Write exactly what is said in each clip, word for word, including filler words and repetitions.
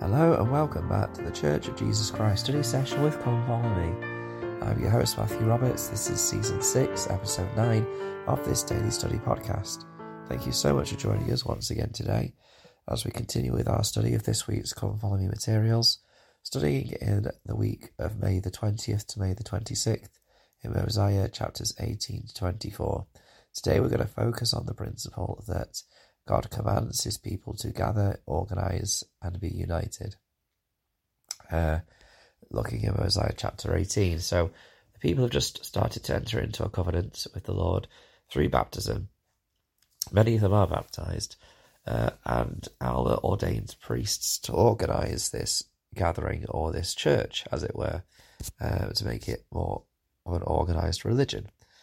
Hello and welcome back to the Church of Jesus Christ study session with Come Follow Me. I'm your host Matthew Roberts. This is season six, episode nine of this daily study podcast. Thank you so much for joining us once again today as we continue with our study of this week's Come Follow Me materials, studying in the week of May the twentieth to May the twenty-sixth in Mosiah chapters eighteen to twenty-four. Today we're going to focus on the principle that God commands his people to gather, organise and be united. Uh, looking at Mosiah chapter eighteen. So the people have just started to enter into a covenant with the Lord through baptism. Many of them are baptised uh, and Allah ordained priests to organise this gathering or this church, as it were, uh, to make it more of an organised religion.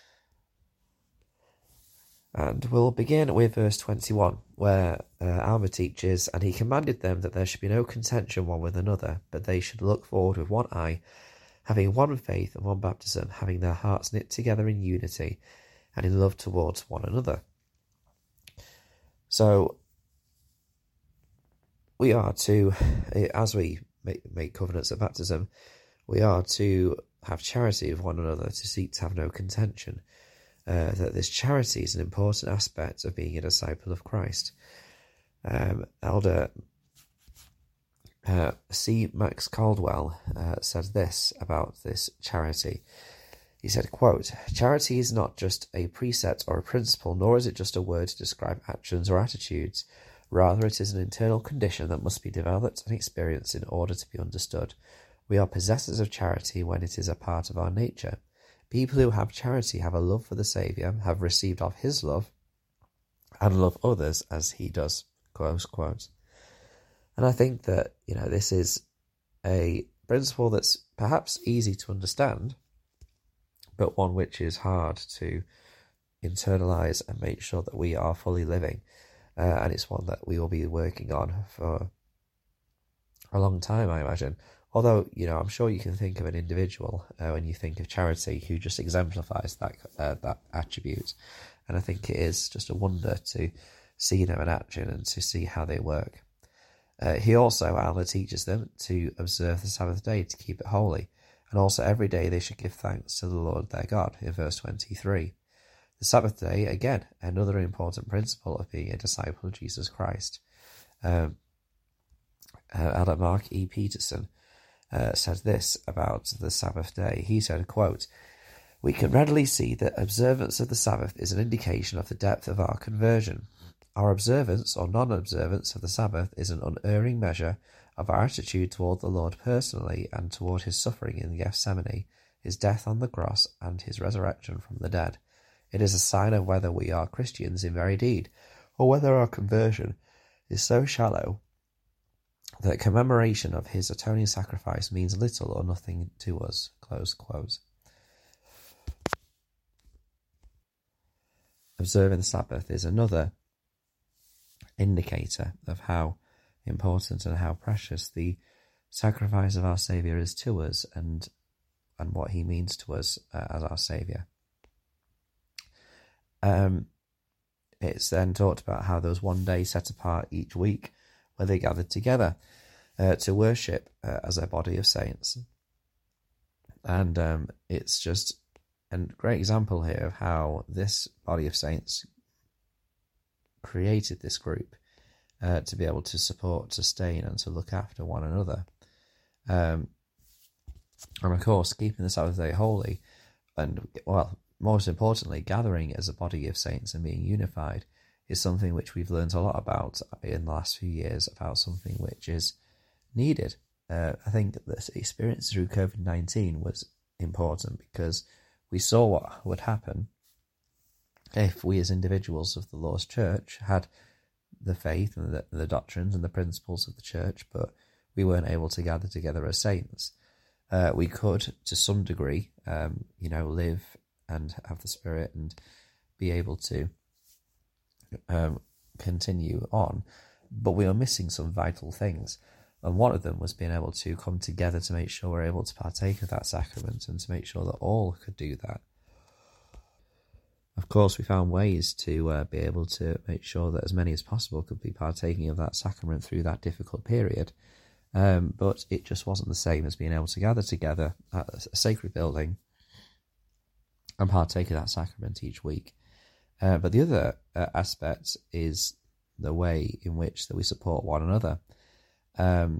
And we'll begin with verse twenty-one, where uh, Alma teaches, "And he commanded them that there should be no contention one with another, but they should look forward with one eye, having one faith and one baptism, having their hearts knit together in unity and in love towards one another." So we are to, as we make, make covenants at baptism, we are to have charity of one another, to seek to have no contention. Uh, that this charity is an important aspect of being a disciple of Christ. Um, Elder uh, C. Max Caldwell uh, said this about this charity. He said, quote, "Charity is not just a precept or a principle, nor is it just a word to describe actions or attitudes. Rather, it is an internal condition that must be developed and experienced in order to be understood. We are possessors of charity when it is a part of our nature. People who have charity have a love for the Saviour, have received of his love, and love others as he does," close quote. And I think that, you know, this is a principle that's perhaps easy to understand, but one which is hard to internalise and make sure that we are fully living. Uh, and it's one that we will be working on for a long time, I imagine. Although, you know, I'm sure you can think of an individual uh, when you think of charity who just exemplifies that uh, that attribute. And I think it is just a wonder to see them in action and to see how they work. Uh, he also, Allah teaches them to observe the Sabbath day, to keep it holy. And also every day they should give thanks to the Lord their God, in verse twenty-three. The Sabbath day, again, another important principle of being a disciple of Jesus Christ. Um, uh, Elder Mark E. Peterson Uh, said this about the Sabbath day. He said, quote, "We can readily see that observance of the Sabbath is an indication of the depth of our conversion. Our observance or non-observance of the Sabbath is an unerring measure of our attitude toward the Lord personally and toward his suffering in Gethsemane, his death on the cross, and his resurrection from the dead. It is a sign of whether we are Christians in very deed, or whether our conversion is so shallow that commemoration of his atoning sacrifice means little or nothing to us," close quote. Observing the Sabbath is another indicator of how important and how precious the sacrifice of our Saviour is to us, and and what he means to us uh, as our Saviour. Um, it's then talked about how there was one day set apart each week where they gathered together uh, to worship uh, as a body of saints. And um, it's just a great example here of how this body of saints created this group uh, to be able to support, sustain, and to look after one another. Um, and of course, keeping the Sabbath day holy, and, well, most importantly, gathering as a body of saints and being unified, is something which we've learned a lot about in the last few years, about something which is needed. Uh, I think the experience through COVID nineteen was important because we saw what would happen if we as individuals of the Lord's Church had the faith and the, the doctrines and the principles of the Church, but we weren't able to gather together as saints. Uh, we could, to some degree, um, you know, live and have the Spirit and be able to Um, continue on, but we are missing some vital things, and one of them was being able to come together to make sure we're able to partake of that sacrament and to make sure that all could do that. Of course, we found ways to uh, be able to make sure that as many as possible could be partaking of that sacrament through that difficult period, Um, but it just wasn't the same as being able to gather together at a sacred building and partake of that sacrament each week. Uh, but the other uh, aspect is the way in which that we support one another. Um,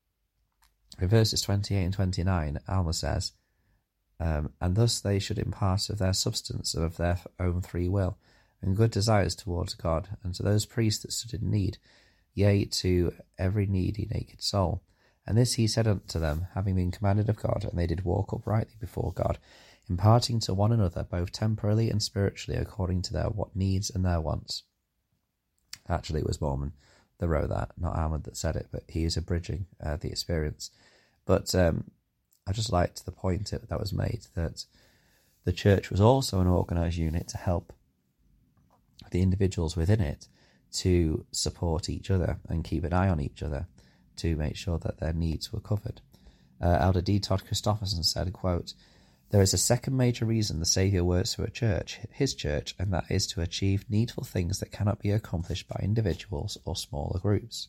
in verses twenty-eight and twenty-nine, Alma says, um, and thus they should impart of their substance and of their own free will, and good desires towards God, and to those priests that stood in need, yea, to every needy naked soul. And this he said unto them, having been commanded of God, and they did walk uprightly before God, imparting to one another both temporally and spiritually according to their what needs and their wants. Actually, it was Mormon that wrote that, not Ahmed that said it, but he is abridging uh, the experience. But um, I just liked the point that was made, that the church was also an organised unit to help the individuals within it to support each other and keep an eye on each other to make sure that their needs were covered. Uh, Elder D. Todd Christofferson said, quote, there is a second major reason the Saviour works through a church, his church, and that is to achieve needful things that cannot be accomplished by individuals or smaller groups.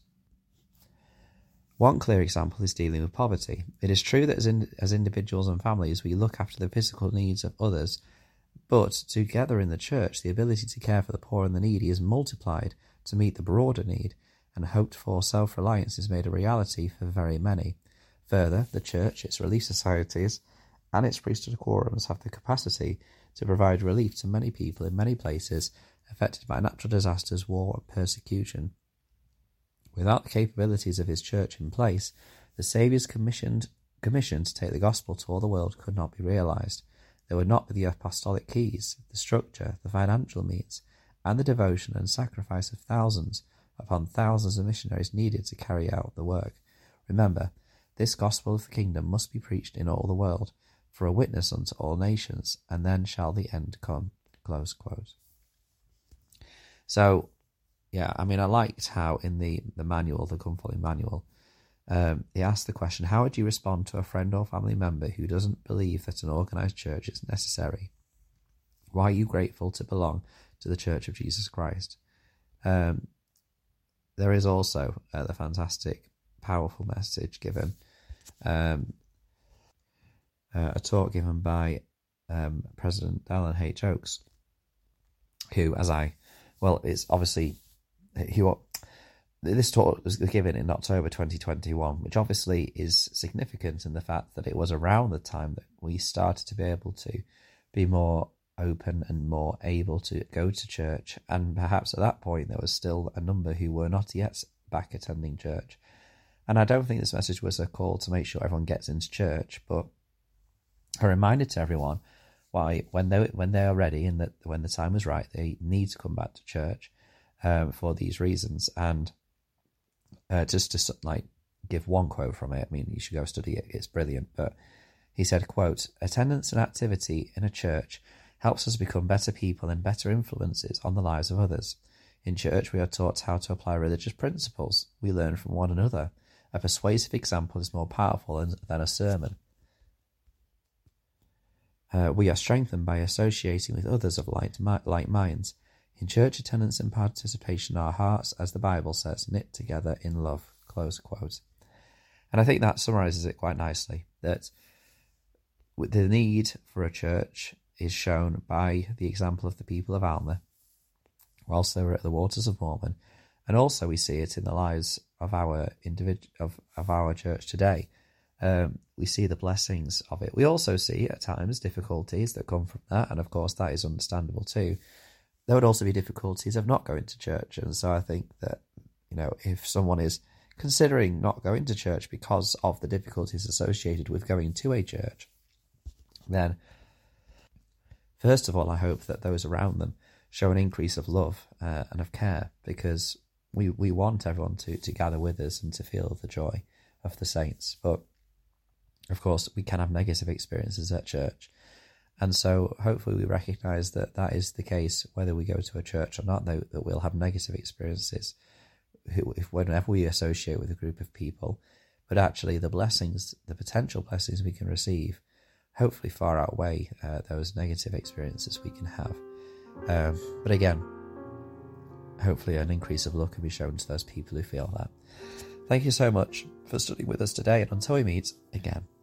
One clear example is dealing with poverty. It is true that as, in, as individuals and families we look after the physical needs of others, but together in the church the ability to care for the poor and the needy is multiplied to meet the broader need, and hoped-for self-reliance is made a reality for very many. Further, the church, its relief societies, and its priesthood quorums have the capacity to provide relief to many people in many places affected by natural disasters, war, and persecution. Without the capabilities of his church in place, the Saviour's commissioned commission to take the gospel to all the world could not be realised. There would not be the apostolic keys, the structure, the financial means, and the devotion and sacrifice of thousands upon thousands of missionaries needed to carry out the work. Remember, this gospel of the kingdom must be preached in all the world, for a witness unto all nations, and then shall the end come. Close quote. So, yeah, I mean, I liked how in the, the manual, the Gunfolding manual, um, he asked the question, how would you respond to a friend or family member who doesn't believe that an organised church is necessary? Why are you grateful to belong to the Church of Jesus Christ? Um, there is also uh, the fantastic, powerful message given, um, uh, a talk given by um, President Dallin H. Oakes, who, as I, well, it's obviously, he, this talk was given in October twenty twenty-one, which obviously is significant in the fact that it was around the time that we started to be able to be more open and more able to go to church, and perhaps at that point there was still a number who were not yet back attending church. And I don't think this message was a call to make sure everyone gets into church, but a reminder to everyone why when they when they are ready and that when the time is right, they need to come back to church um, for these reasons. And uh, just to like give one quote from it, I mean, you should go study it; it's brilliant. But he said, "Quote: attendance and activity in a church helps us become better people and better influences on the lives of others. In church, we are taught how to apply religious principles. We learn from one another. A persuasive example is more powerful than, than a sermon. Uh, we are strengthened by associating with others of like, like minds. In church attendance and participation, our hearts, as the Bible says, knit together in love." Close quote. And I think that summarises it quite nicely, that the need for a church is shown by the example of the people of Alma whilst they were at the Waters of Mormon, and also we see it in the lives of our individ- of, of our church today. Um, we see the blessings of it. We also see at times difficulties that come from that, and of course that is understandable too. There would also be difficulties of not going to church, and so I think that, you know, if someone is considering not going to church because of the difficulties associated with going to a church, then first of all, I hope that those around them show an increase of love uh, and of care, because we, we want everyone to, to gather with us and to feel the joy of the saints. But, of course, we can have negative experiences at church. And so hopefully we recognise that that is the case whether we go to a church or not, that, that we'll have negative experiences if whenever we associate with a group of people. But actually the blessings, the potential blessings we can receive, hopefully far outweigh uh, those negative experiences we can have. Um, but again, hopefully an increase of love can be shown to those people who feel that. Thank you so much for studying with us today, and until we meet again.